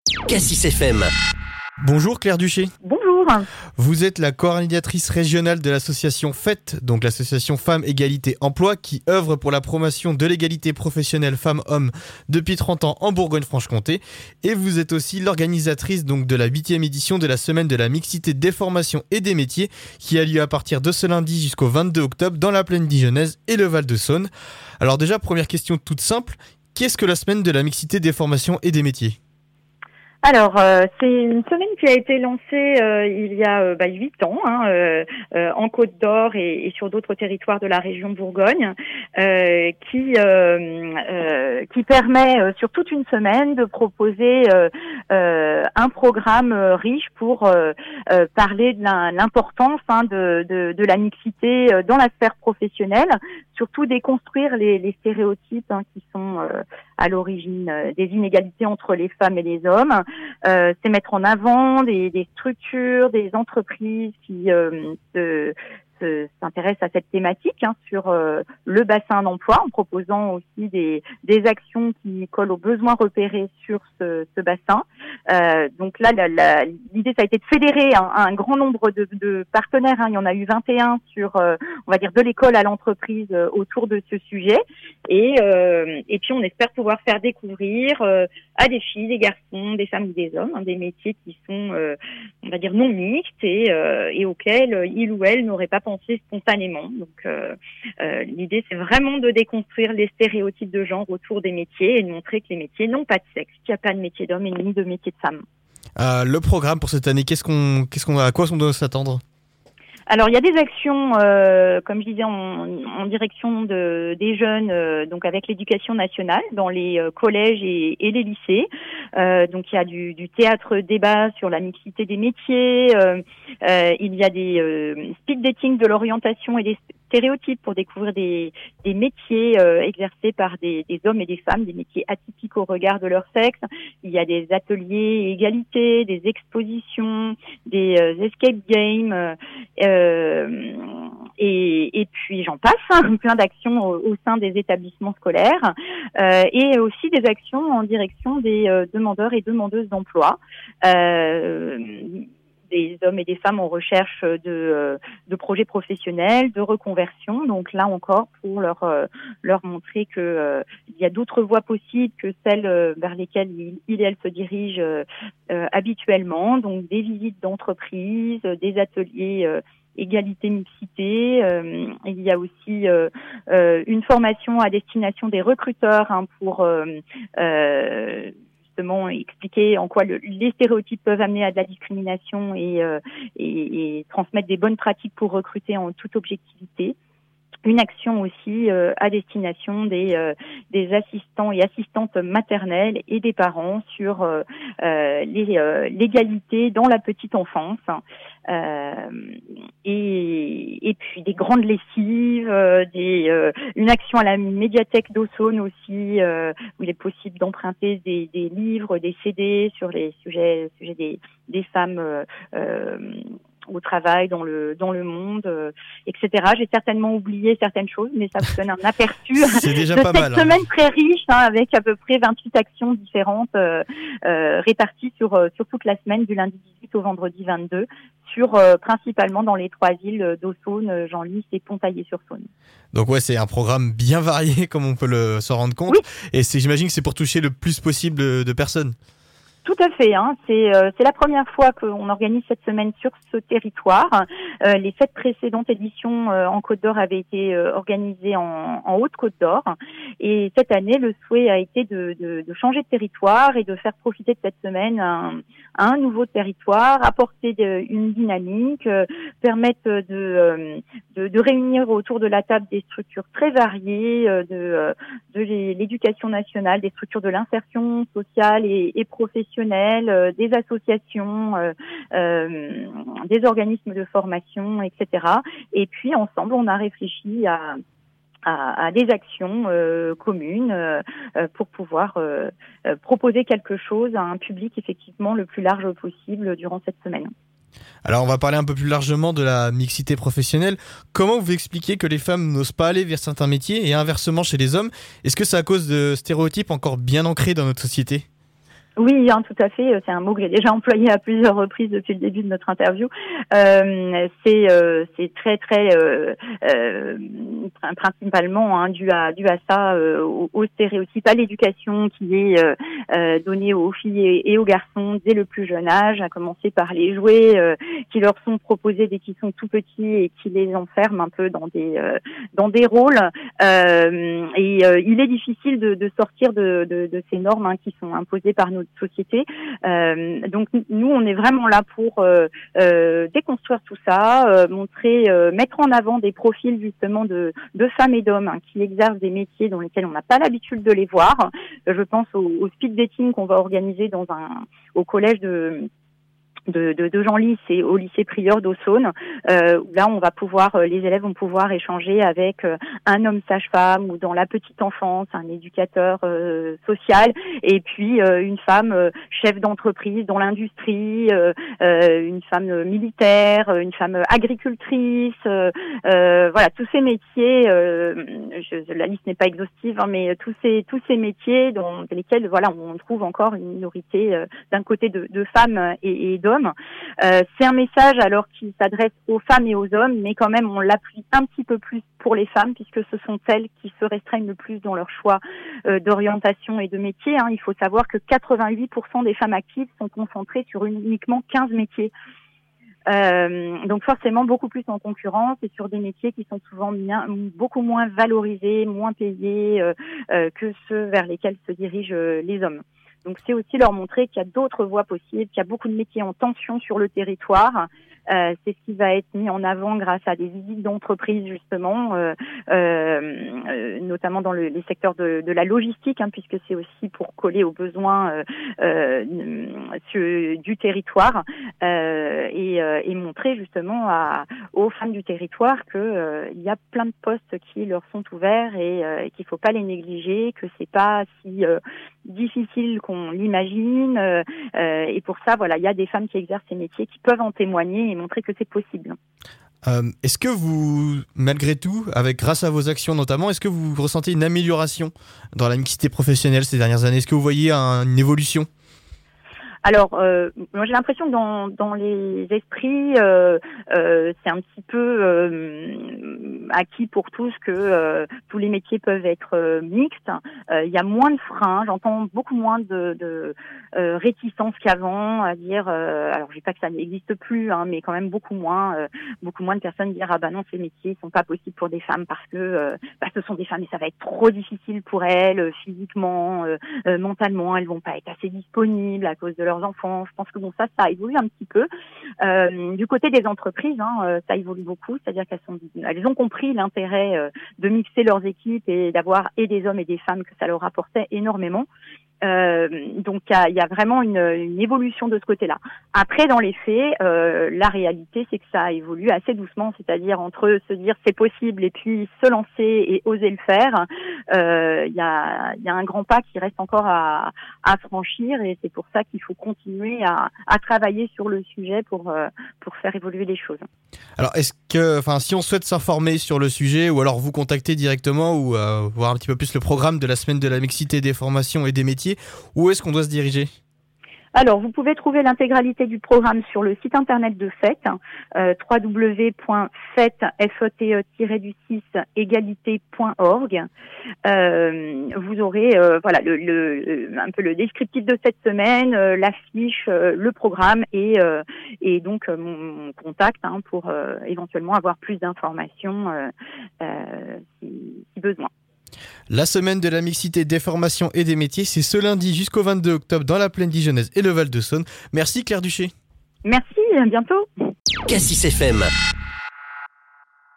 Cassis FM. Bonjour Claire Duché. Bonjour. Vous êtes la coordinatrice régionale de l'association FET, donc l'association Femmes Égalité Emploi, qui œuvre pour la promotion de l'égalité professionnelle femmes-hommes depuis 30 ans en Bourgogne-Franche-Comté. Et vous êtes aussi l'organisatrice donc de la 8e édition de la semaine de la mixité des formations et des métiers, qui a lieu à partir de ce lundi jusqu'au 22 octobre dans la plaine dijonnaise et le Val-de-Saône. Alors déjà, première question toute simple, qu'est-ce que la semaine de la mixité des formations et des métiers ? Alors, c'est une semaine qui a été lancée il y a 8 ans en Côte d'Or et sur d'autres territoires de la région Bourgogne, qui permet sur toute une semaine de proposer un programme riche pour parler de l'importance de la mixité dans la sphère professionnelle, surtout déconstruire les stéréotypes qui sont à l'origine des inégalités entre les femmes et les hommes. C'est mettre en avant des structures, des entreprises qui s'intéressent à cette thématique sur le bassin d'emploi, en proposant aussi des actions qui collent aux besoins repérés sur ce bassin. Donc là, l'idée, ça a été de fédérer un grand nombre de partenaires. Il y en a eu 21 sur, on va dire, de l'école à l'entreprise autour de ce sujet. Et puis, on espère pouvoir faire découvrir à des filles, des garçons, des femmes ou des hommes, des métiers qui sont, on va dire, non mixtes et auxquels ils ou elles n'auraient pas pensé spontanément. Donc, l'idée, c'est vraiment de déconstruire les stéréotypes de genre autour des métiers et de montrer que les métiers n'ont pas de sexe, qu'il n'y a pas de métier d'homme et ni de métier de femme. Le programme pour cette année, à quoi on doit s'attendre ? Alors, il y a des actions, comme je disais, en direction des jeunes, donc avec l'éducation nationale, dans les collèges et les lycées. Donc, il y a du théâtre débat sur la mixité des métiers. Il y a des speed dating de l'orientation et des stéréotypes pour découvrir des métiers exercés par des hommes et des femmes, des métiers atypiques au regard de leur sexe. Il y a des ateliers égalité, des expositions, des escape games, et puis j'en passe, plein d'actions au sein des établissements scolaires, et aussi des actions en direction des demandeurs et demandeuses d'emploi. Des hommes et des femmes en recherche de projets professionnels, de reconversion. Donc là encore, pour leur montrer que il y a d'autres voies possibles que celles vers lesquelles ils et elles se dirigent habituellement. Donc des visites d'entreprises, des ateliers égalité mixité. Il y a aussi une formation à destination des recruteurs pour justement expliquer en quoi les stéréotypes peuvent amener à de la discrimination et transmettre des bonnes pratiques pour recruter en toute objectivité. Une action aussi à destination des assistants et assistantes maternelles et des parents sur l'égalité dans la petite enfance, et puis des grandes lessives, une action à la médiathèque d'Aussonne aussi, où il est possible d'emprunter des livres, des CD sur les sujets des femmes au travail, dans le monde, etc. J'ai certainement oublié certaines choses, mais ça vous donne un aperçu C'est déjà de pas cette mal, semaine très riche, avec à peu près 28 actions différentes réparties sur toute la semaine, du lundi 18 au vendredi 22, principalement dans les 3 villes d'Aussonne, Genlis et Pontaillé-sur-Saône. Donc ouais, c'est un programme bien varié, comme on peut s'en rendre compte. Oui. Et j'imagine que c'est pour toucher le plus possible de personnes. Tout à fait, c'est la première fois qu'on organise cette semaine sur ce territoire. Les 7 précédentes éditions en Côte d'Or avaient été organisées en Haute-Côte d'Or, et cette année, le souhait a été de changer de territoire et de faire profiter de cette semaine un nouveau territoire, apporter une dynamique, permettre de réunir autour de la table des structures très variées de l'éducation nationale, des structures de l'insertion sociale et professionnelle, des associations, des organismes de formation, etc. Et puis ensemble, on a réfléchi à des actions communes pour pouvoir proposer quelque chose à un public effectivement le plus large possible durant cette semaine. Alors on va parler un peu plus largement de la mixité professionnelle. Comment vous expliquez que les femmes n'osent pas aller vers certains métiers et inversement chez les hommes ? Est-ce que c'est à cause de stéréotypes encore bien ancrés dans notre société ? Oui, tout à fait. C'est un mot que j'ai déjà employé à plusieurs reprises depuis le début de notre interview. C'est très principalement dû à ça aux stéréotypes, à l'éducation qui est donnée aux filles et aux garçons dès le plus jeune âge, à commencer par les jouets qui leur sont proposés dès qu'ils sont tout petits et qui les enferment un peu dans des rôles. Il est difficile de sortir de ces normes qui sont imposées par notre société. Donc nous, on est vraiment là pour déconstruire tout ça, mettre en avant des profils justement de femmes et d'hommes qui exercent des métiers dans lesquels on n'a pas l'habitude de les voir. Je pense au speed dating qu'on va organiser au collège de Genlis et au lycée Prieur d'Aussonne. Là, les élèves vont pouvoir échanger avec un homme sage-femme ou dans la petite enfance, un éducateur social, et puis une femme chef d'entreprise dans l'industrie, une femme militaire, une femme agricultrice. Voilà, tous ces métiers. La liste n'est pas exhaustive, mais tous ces métiers dans lesquels on trouve encore une minorité d'un côté de femmes et d'hommes. C'est un message alors qui s'adresse aux femmes et aux hommes, mais quand même on l'appuie un petit peu plus pour les femmes puisque ce sont elles qui se restreignent le plus dans leur choix d'orientation et de métier. Il faut savoir que 88% des femmes actives sont concentrées sur uniquement 15 métiers. Donc forcément beaucoup plus en concurrence et sur des métiers qui sont souvent beaucoup moins valorisés, moins payés que ceux vers lesquels se dirigent les hommes. Donc c'est aussi leur montrer qu'il y a d'autres voies possibles, qu'il y a beaucoup de métiers en tension sur le territoire. C'est ce qui va être mis en avant grâce à des visites d'entreprises justement, notamment dans les secteurs de la logistique, puisque c'est aussi pour coller aux besoins du territoire et montrer justement aux femmes du territoire que il y a plein de postes qui leur sont ouverts et qu'il faut pas les négliger, que c'est pas si difficile qu'on l'imagine et pour ça il y a des femmes qui exercent ces métiers qui peuvent en témoigner et montrer que c'est possible. Est-ce que vous, malgré tout, grâce à vos actions notamment, est-ce que vous ressentez une amélioration dans la mixité professionnelle ces dernières années ? Est-ce que vous voyez une évolution ? Alors, moi j'ai l'impression que dans les esprits, c'est un petit peu acquis pour tous que tous les métiers peuvent être mixtes. Il y a moins de freins, j'entends beaucoup moins de réticence qu'avant à dire. Alors, je dis pas que ça n'existe plus, mais quand même beaucoup moins de personnes dire non, ces métiers sont pas possibles pour des femmes parce que ce sont des femmes et ça va être trop difficile pour elles physiquement, mentalement, elles vont pas être assez disponibles à cause de leurs enfants. Je pense que ça évolue un petit peu. Du côté des entreprises, ça évolue beaucoup, c'est-à-dire qu'elles ont compris l'intérêt de mixer leurs équipes et d'avoir et des hommes et des femmes, que ça leur apportait énormément. Donc il y a vraiment une évolution de ce côté-là. Après, dans les faits, la réalité c'est que ça évolue assez doucement, c'est-à-dire entre se dire c'est possible et puis se lancer et oser le faire. Il y a un grand pas qui reste encore à franchir et c'est pour ça qu'il faut continuer à travailler sur le sujet pour faire évoluer les choses. Alors est-ce que, si on souhaite s'informer sur le sujet ou alors vous contacter directement ou voir un petit peu plus le programme de la semaine de la mixité des formations et des métiers, où est-ce qu'on doit se diriger ? Alors, vous pouvez trouver l'intégralité du programme sur le site internet de FET, www.fet-égalité.org. Vous aurez un peu le descriptif de cette semaine, l'affiche, le programme et donc mon contact pour éventuellement avoir plus d'informations si besoin. La semaine de la mixité des formations et des métiers, c'est ce lundi jusqu'au 22 octobre dans la plaine dijonnaise et le Val-de-Saône. Merci Claire Duché. Merci, à bientôt. Cassis FM.